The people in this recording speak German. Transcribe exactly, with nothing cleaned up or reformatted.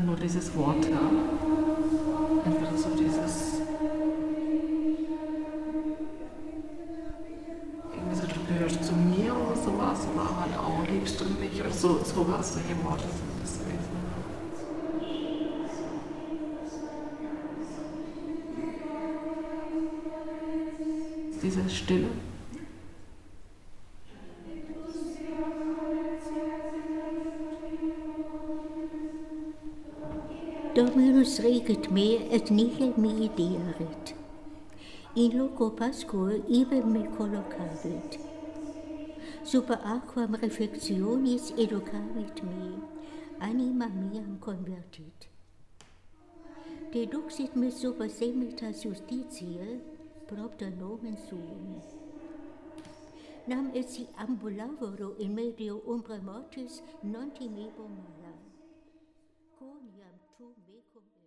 nur dieses Wort, ja. Entweder so dieses, irgendwie so, du gehörst zu mir oder sowas, oder halt auch liebst du mich, oder so, sowas, solche Worte sind das gewesen. Diese Stille. Dominus reget me et nihil mihi dearit. In loco pasco ibe me collocavit. Super aquam reflectionis educavit me, anima meam convertit. Deduxit me super semitas justitiae, propter nomen suum. Nam et si ambulavoro in medio umbra mortis non timebo mala. Quoniam tu mecum